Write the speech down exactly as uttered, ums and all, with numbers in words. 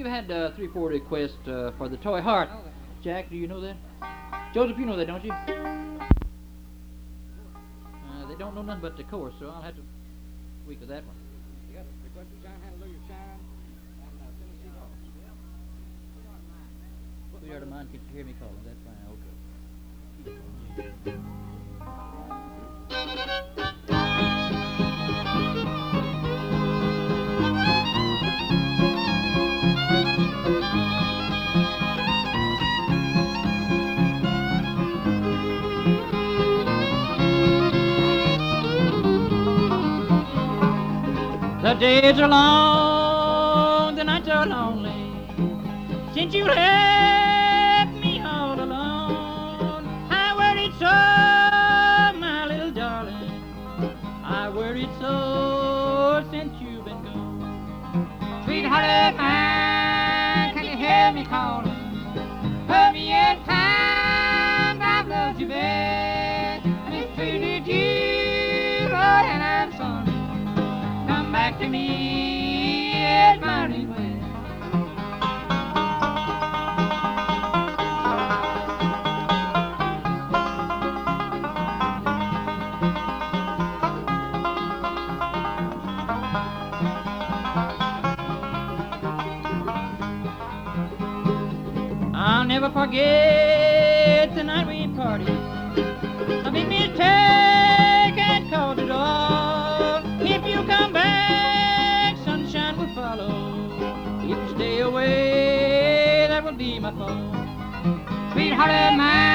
we've had uh, three, four requests uh, for the toy heart. Jack, do you know that? Joseph, you know that, don't you? Uh, they don't know nothing but the chorus, so I'll have to tweak with that one. Yes, request to shine, hallelujah, shine, and uh, Tennessee Waltz. Sweetheart of mine, can you hear me calling? That's fine, okay. The days are long, the nights are lonely, since you left me all alone. I worried so, my little darling, I worried so since you've been gone. Sweetheart of mine, can you hear me calling? Heard me in time, I've loved you best, mistreated you, Lord, and I'm sorry. Come back to me, it's my request. I'll never forget the night we parted. A big mistake had caused it all. If you come back, sunshine will follow. If you stay away, that will be my fault. Sweetheart of mine,